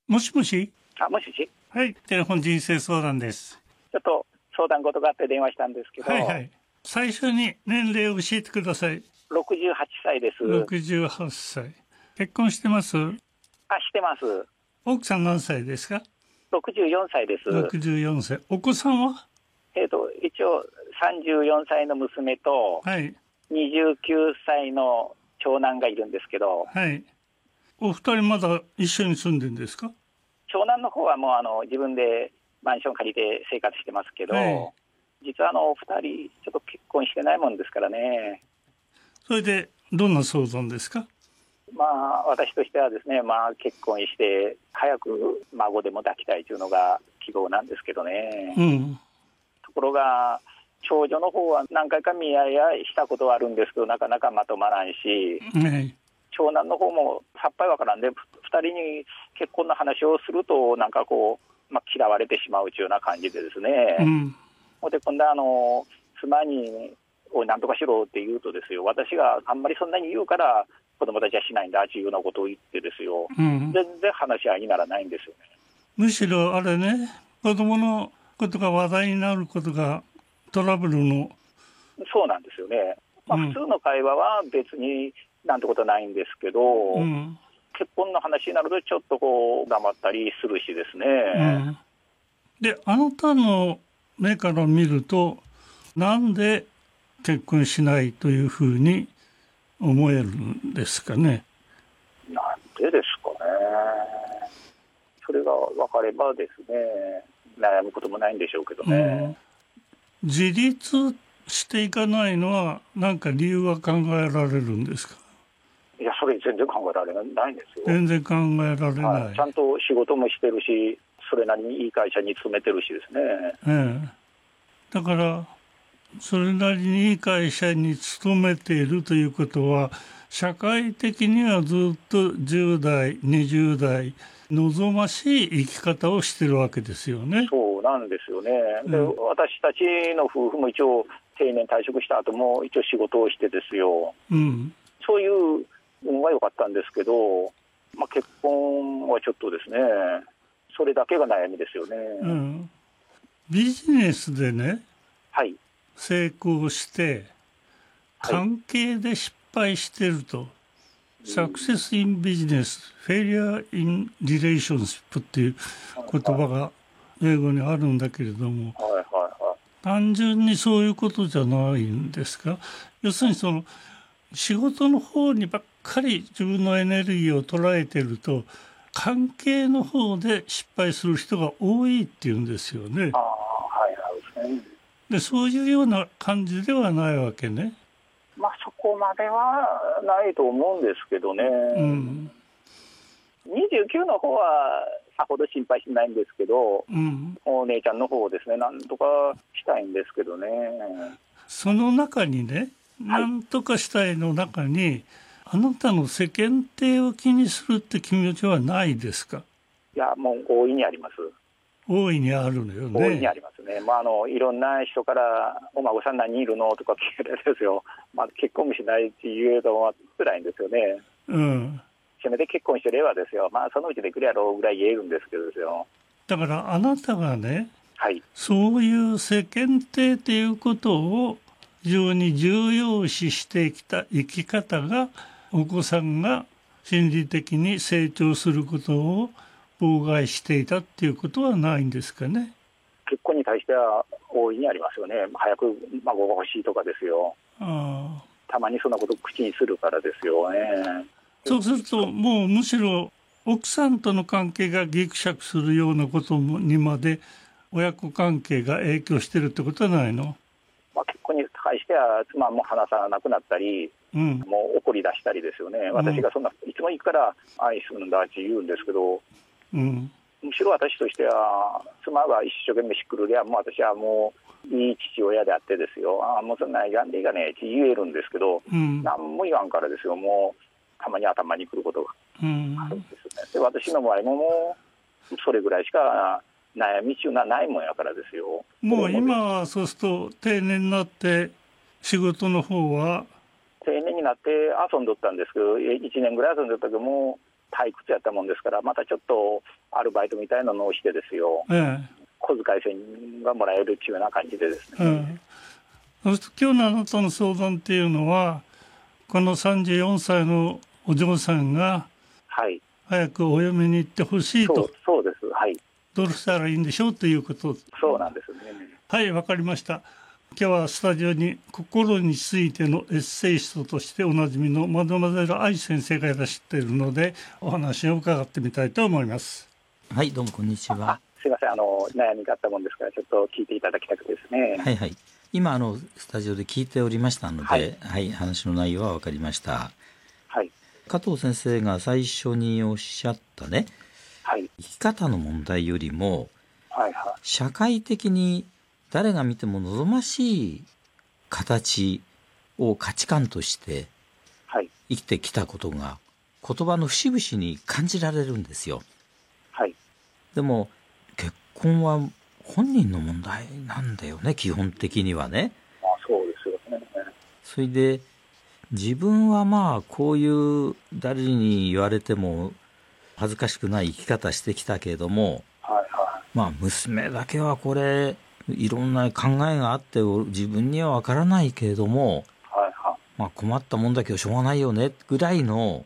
もしもし。 もしもし。 はい、テレフォン人生相談です。 ちょっと相談事があって電話したんですけど。 はいはい。最初に年齢を教えてください。 68歳です。 68歳。結婚してます？ してます。 奥さん何歳ですか 64歳です。 64歳。お子さんは？ 一応34歳の娘と、 はい。 29歳の長男がいるんですけど。 はい。お二人まだ一緒に住んでるんですか？ 長男の方はもう自分でマンション借りて生活してますけど、 はい、 実は2人ちょっと結婚してないもんですからね。 それでどんな相談ですか？ 私としてはですね、結婚して早く孫でも抱きたいというのが希望なんですけどね。 うん。 ところが長女の方は何回か見合いしたことはあるんですけど、なかなかまとまらんし、 はい。 長男の方もさっぱりわからんで、2人に結婚の話をするとなんか嫌われてしまうというような感じでですね。 うん。 で今度は妻におい何とかしろって言うとですよ、私があんまりそんなに言うから子供たちはしないんだというようなことを言ってですよ、 うん、 全然話し合いにならないんですよね。 むしろあれね、子供のことが話題になることがトラブルの。 そうなんですよね。普通の会話は別になんてことないんですけど、 うん、 結婚の話になるとちょっと黙ったりするしですね。 うん、で、あなたの目から見ると、なんで結婚しないというふうに思えるんですかね。 なんでですかね。それが分かればですね、悩むこともないんでしょうけどね。 自立していかないのは何か理由は考えられるんですか？ いや、それ全然考えられないんですよ。 全然考えられない。 ちゃんと仕事もしてるし、それなりにいい会社に勤めてるしですね。 だからそれなりにいい会社に勤めているということは、社会的にはずっと10代20代望ましい生き方をしてるわけですよね。 そうなんですよね。で、私たちの夫婦も一応定年退職した後も一応仕事をしてですよ、そういう運は良かったんですけど、結婚はちょっとですね、それだけが悩みですよね。 ビジネスでね、 はい、 成功して関係で失敗してると、サクセスインビジネス、フェリアインリレーションシップっていう言葉が英語にあるんだけれども、単純にそういうことじゃないんですか？要するにその仕事の方にばっかり自分のエネルギーを捉えてると、関係の方で失敗する人が多いっていうんですよね。で、そういうような感じではないわけね。 そこまではないと思うんですけどね。29の方はさほど心配しないんですけど、お姉ちゃんの方ですね、なんとかしたいんですけどね。 その中にね、なんとかしたいの中に、あなたの世間体を気にするって気持ちはないですか？ いや、もう大いにあります。 大いにあるのよね。 大いにありますね。いろんな人からお孫さん何人いるのとか聞かれるんですよ。結婚もしないって言うと辛いんですよね。せめて結婚してればですよ、そのうちでくれやろうぐらい言えるんですけどですよ。 だからあなたがね、そういう世間体っていうことを非常に重要視してきた生き方が、お子さんが心理的に成長することを妨害していたっていうことはないんですかね。 結婚に対しては大いにありますよね。早く孫が欲しいとかですよ。たまにそんなこと口にするからですよね。 そうするともうむしろ奥さんとの関係がギクシャクするようなことにまで親子関係が影響してるってことはないの？ 結婚に対しては妻も話さなくなったり、もう怒り出したりですよね。私がそんないつも行くから愛するんだって言うんですけど、むしろ私としては妻が一生懸命しっくるではもう私はもういい父親であってですよ、もうそんなやんでいいかねって言えるんですけど、何も言わんからですよ。もうたまに頭にくることがあるんですね。で、私の場合ももうそれぐらいしか悩み中ないもんやからですよ。 もう今はそうすると定年になって仕事の方は？ 定年になって遊んどったんですけど、1年ぐらい遊んでたけども退屈やったもんですから、またちょっとアルバイトみたいなのをしてですよ、小遣い1000円がもらえるっていうような感じでですね。 今日のあなたの相談っていうのは、この34歳のお嬢さんが早くお嫁に行ってほしいと、 そうです、はい、 どうしたらいいんでしょうということ。 そうなんですね。 はい、わかりました。今日はスタジオに心についてのエッセイストとしておなじみのマドマゼル愛先生がいらっしゃっているので、お話を伺ってみたいと思います。 はい、どうもこんにちは。 すいません、悩みがあったもんですから、ちょっと聞いていただきたくてですね。 はいはい。今スタジオで聞いておりましたので、はい、話の内容は分かりました。 はい。 加藤先生が最初におっしゃったね、 はい、 生き方の問題よりも、 はいはい、 社会的に誰が見ても望ましい形を価値観として生きてきたことが言葉の節々に感じられるんですよ。 はい、 でも結婚は本人の問題なんだよね、基本的にはね。 そうですよね。 それで自分はまあこういう誰に言われても恥ずかしくない生き方してきたけれども、まあ娘だけはこれいろんな考えがあって自分には分からないけれども、まあ困ったもんだけどしょうがないよねぐらいの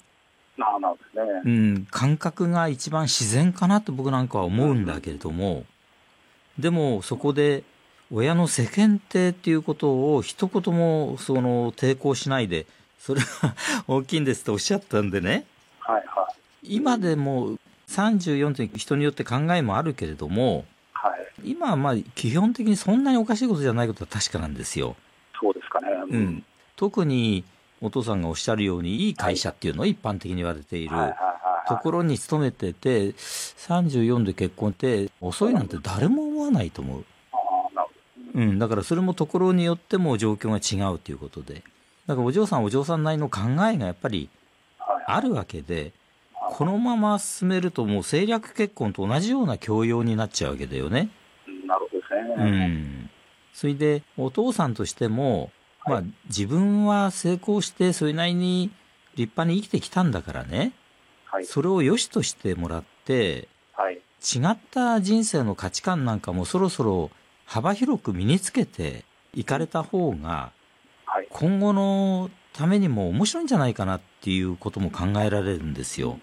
感覚が一番自然かなと僕なんかは思うんだけれども、でもそこで親の世間体っていうことを一言も抵抗しないで、それが大きいんですとおっしゃったんでね、今でも34って人によって考えもあるけれども、今はまあ基本的にそんなにおかしいことじゃないことは確かなんですよ。 そうですかね。 特にお父さんがおっしゃるようにいい会社っていうのを一般的に言われているところに勤めてて、34で結婚って遅いなんて誰も思わないと思う。だからそれもところによっても状況が違うということで、だからお嬢さんなりの考えがやっぱりあるわけで、このまま進めるともう政略結婚と同じような教養になっちゃうわけだよね。 なるほどですね。 それでお父さんとしても、まあ自分は成功してそれなりに立派に生きてきたんだからね、それを良しとしてもらって、違った人生の価値観なんかもそろそろ幅広く身につけていかれた方が、今後のためにも面白いんじゃないかなっていうことも考えられるんですよ。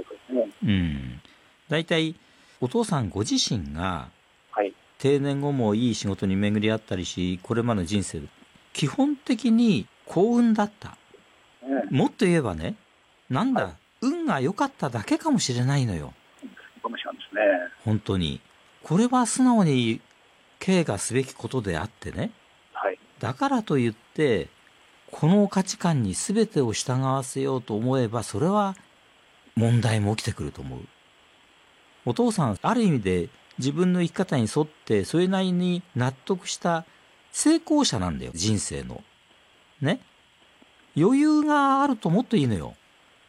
だいたいお父さんご自身が定年後もいい仕事に巡り合ったりし、これまでの人生で基本的に幸運だった、もっと言えばね、なんだ、運が良かっただけかもしれないのよ。本当にこれは素直に敬がすべきことであってね、だからといってこの価値観に全てを従わせようと思えば、それは問題も起きてくると思う。お父さんある意味で自分の生き方に沿ってそれなりに納得した成功者なんだよ、人生のね。余裕があるともっといいのよ。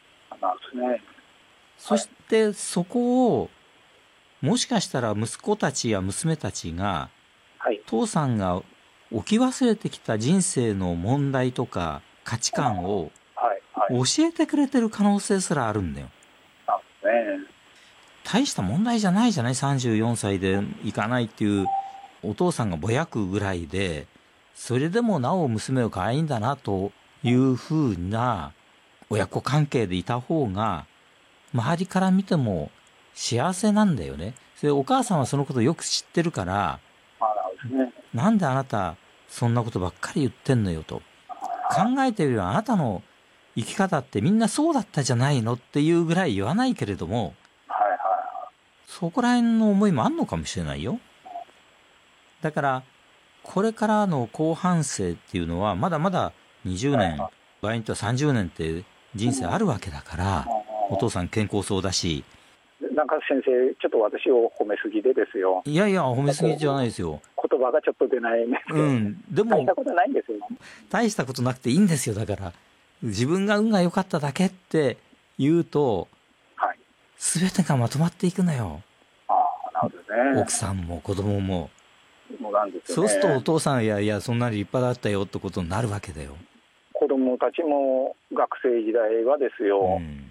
そしてそこをもしかしたら息子たちや娘たちが、父さんが置き忘れてきた人生の問題とか価値観を教えてくれてる可能性すらあるんだよ。大した問題じゃないじゃない、34歳で行かないっていうお父さんがぼやくぐらいで、それでもなお娘を可愛いんだなというふうな親子関係でいた方が周りから見ても幸せなんだよね。それお母さんはそのことをよく知ってるから、なんであなたそんなことばっかり言ってんのよと、考えてるよりあなたの生き方ってみんなそうだったじゃないのっていうぐらい言わないけれども、そこら辺の思いもあんのかもしれないよ。だからこれからの後半生っていうのはまだまだ20年、場合によっては30年って人生あるわけだから、お父さん健康そうだし。 なんか先生、ちょっと私を褒めすぎでですよ。 いやいや、褒めすぎじゃないですよ。 言葉がちょっと出ないんですけど、でも大したことないんですよ。 大したことなくていいんですよ。だから自分が運が良かっただけって言うと、全てがまとまっていくのよ。 なるほどね。 奥さんも子供も。 なんですよね。 そうするとお父さん、いやいやそんなに立派だったよってことになるわけだよ。 子供たちも学生時代はですよ、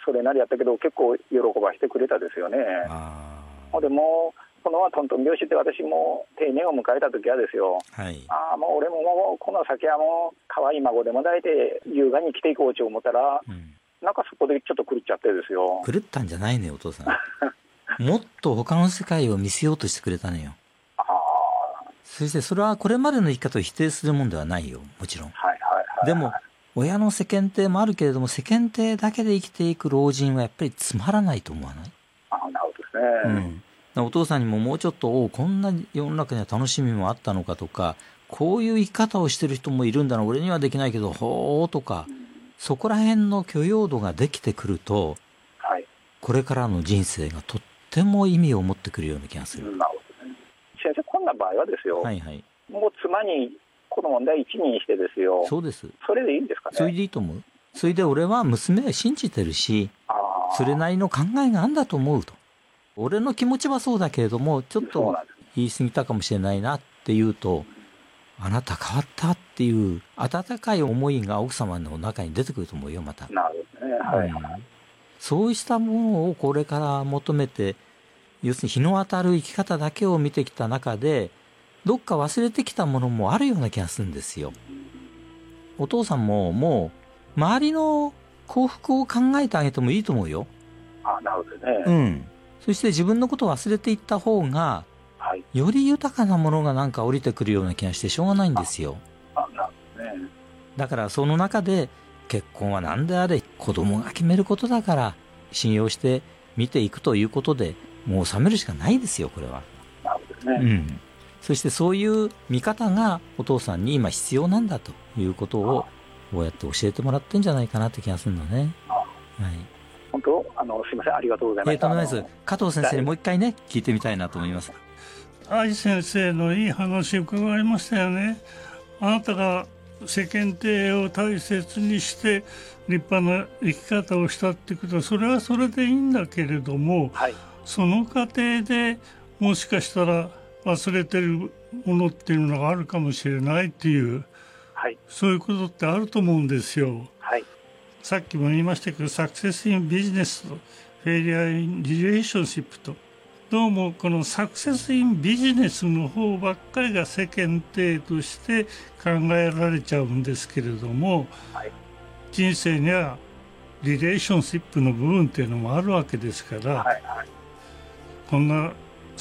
それなりやったけど結構喜ばしてくれたですよね。ほんでもうこのトントン拍子で私も定年を迎えた時はですよ、 はい、 もう俺ももうこの先はもう可愛い孫でも抱いて優雅に生きていこうと思ったら、なんかそこでちょっと狂っちゃってですよ。 狂ったんじゃないねお父さんもっと他の世界を見せようとしてくれたのよ。そしてそれはこれまでの生き方を否定するもんではないよ、もちろん。でも親の世間体もあるけれども、世間体だけで生きていく老人はやっぱりつまらないと思わない？ なるほどですね。 お父さんにももうちょっとこんな世の中には楽しみもあったのかとか、こういう生き方をしてる人もいるんだな、俺にはできないけどほーとか、そこら辺の許容度ができてくると、これからの人生がとっても意味を持ってくるような気がする。 なるほどね。先生、こんな場合はですよ、もう妻にこの問題一任してですよ。 そうです。 それでいいんですかね。 それでいいと思う。それで俺は娘は信じてるし、それなりの考えがあんだと思うと。俺の気持ちはそうだけれども、ちょっと言い過ぎたかもしれないなって言うと、あなた変わったっていう温かい思いが奥様の中に出てくると思うよ、また。 なるほどね。 そうしたものをこれから求めて、要するに日の当たる生き方だけを見てきた中で、どっか忘れてきたものもあるような気がするんですよ。お父さんももう周りの幸福を考えてあげてもいいと思うよ。 なるほどね。 そして自分のことを忘れていった方が、より豊かなものがなんか降りてくるような気がしてしょうがないんですよ。 なるほどね。 だからその中で、結婚は何であれ子供が決めることだから信用して見ていくということで、もう収めるしかないですよ、これは。 なるほどね。 そしてそういう見方がお父さんに今必要なんだということをこうやって教えてもらってんじゃないかなって気がするのね。 本当すいません、ありがとうございました。 加藤先生にもう一回ね聞いてみたいなと思います。 愛先生のいい話を伺いましたよね。あなたが世間体を大切にして立派な生き方をしたってことは、それはそれでいいんだけれども、その過程でもしかしたら忘れてるものっていうのがあるかもしれないっていう、そういうことってあると思うんですよ。さっきも言いましたけど、サクセスインビジネスとフェイリアインリレーションシップと、どうもこのサクセスインビジネスの方ばっかりが世間体として考えられちゃうんですけれども、人生にはリレーションシップの部分っていうのもあるわけですから、こんな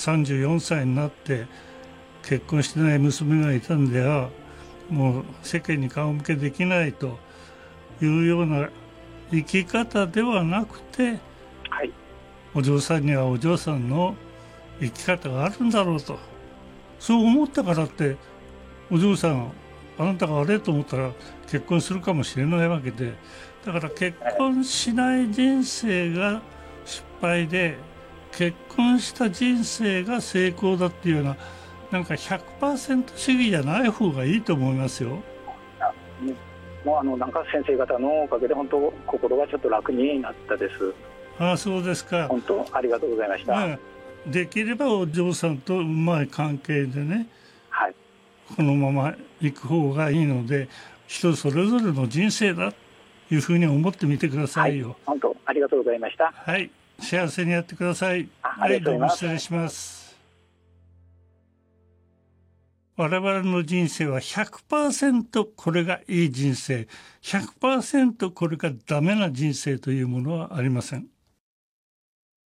34歳になって結婚してない娘がいたんではもう世間に顔向けできないというような生き方ではなくて、お嬢さんにはお嬢さんの生き方があるんだろうと、そう思ったからってお嬢さんあなたが悪いと思ったら結婚するかもしれないわけで、だから結婚しない人生が失敗で結婚した人生が成功だっていうような、なんか 100% 主義じゃない方がいいと思いますよ。 もうなんか先生方のおかげで本当心がちょっと楽になったです。 そうですか。 本当ありがとうございました。 できればお嬢さんとうまい関係でね、このまま行く方がいいので、人それぞれの人生だというふうに思ってみてくださいよ。 本当ありがとうございました。 幸せにやってください。どうも失礼します。我々の人生は 100% これがいい人生、100% これがダメな人生というものはありません。